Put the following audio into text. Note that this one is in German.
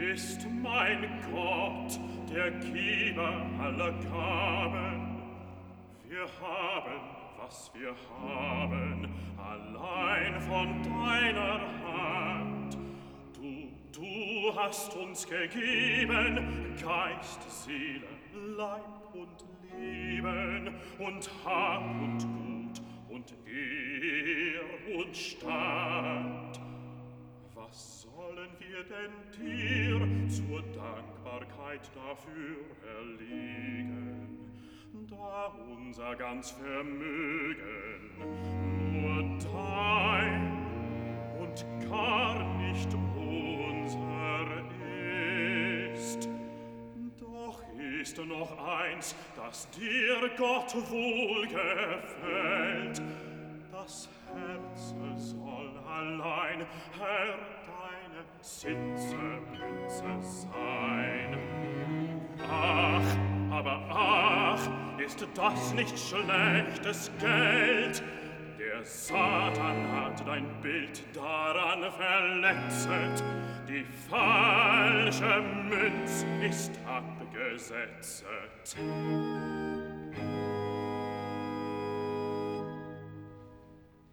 ist mein Gott, der Geber aller Gaben. Wir haben, was wir haben, allein von deiner Hand. Du hast uns gegeben Geist, Seele, Leib und Leben und Hab und Gut und Ehr und Stand. Was sollen wir denn dir zur Dankbarkeit dafür erlegen, da unser ganz Vermögen nur dein und gar nicht unser ist? Doch ist noch eins, das dir, Gott, wohlgefällt. Das Herz soll allein, Herr, deine Sitzeplätze sein. Ach, ist das nicht schlechtes Geld? Der Satan hat dein Bild daran verletzet, die falsche Münz ist abgesetzet.